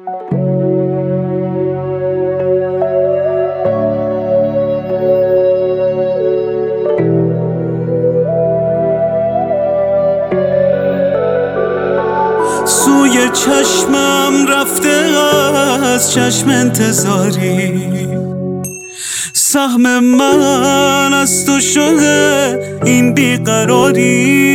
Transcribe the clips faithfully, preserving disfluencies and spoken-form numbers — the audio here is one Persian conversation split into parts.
سوی چشمم رفته از چشم انتظاری، سهم من از تو شده این بیقراری.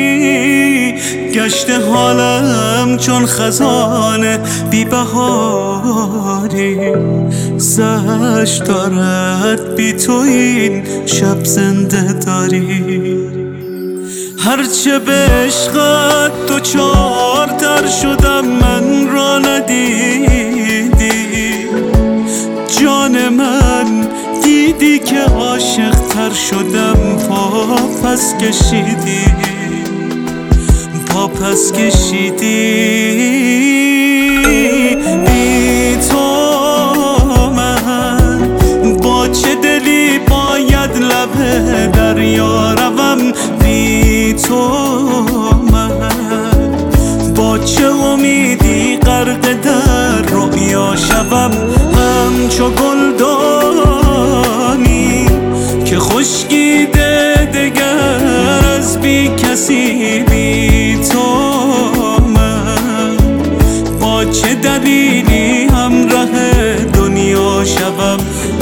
گشته حالم چون خزانه بی بهاری، زش دارد بی تو این شب زنده داری. هرچه به عشقت دو چارتر شدم من را ندیدی، جان من دیدی که عاشق تر شدم پا پس کشیدی، پا پس کشیدی. بی تو من با چه دلی باید لب دریا روم، بی تو من با چه امیدی غرق در رویا شوم. همچو گلدانی که خشکیده دگر از بی کسی، بی تو من با چه دلیلی همراه دنیا شوم.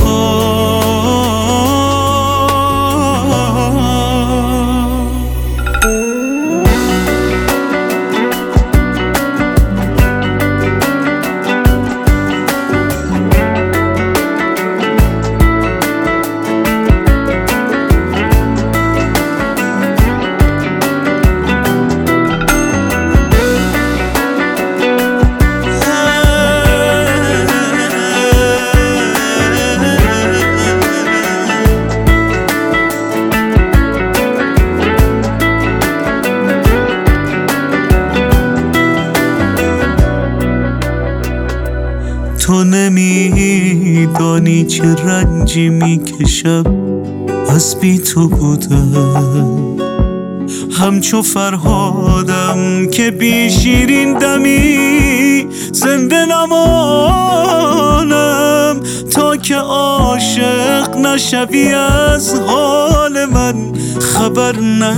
تو نمیدانی چه رنجی میکشم از بی تو بودم، همچو فرهادم که بی شیرین دمی زنده نمانم. تا که عاشق نشوی از حال من خبر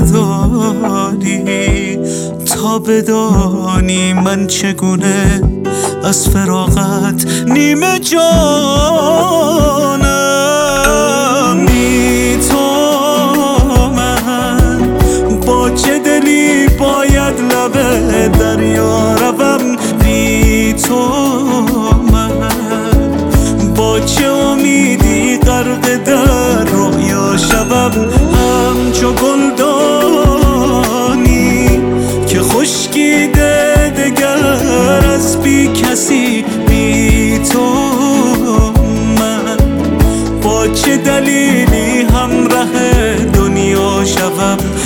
نداری، تا بدانی من چگونه از فراقت نیمه جانم. بی تو من با چه دلی باید لب دریا روم، بی تو من با چه امیدی غرق در رویا شوم. همچو گلدانی که خشکیده دگر از بی کسی، بی تو من با چه دلیلی همراه دنیا شوم.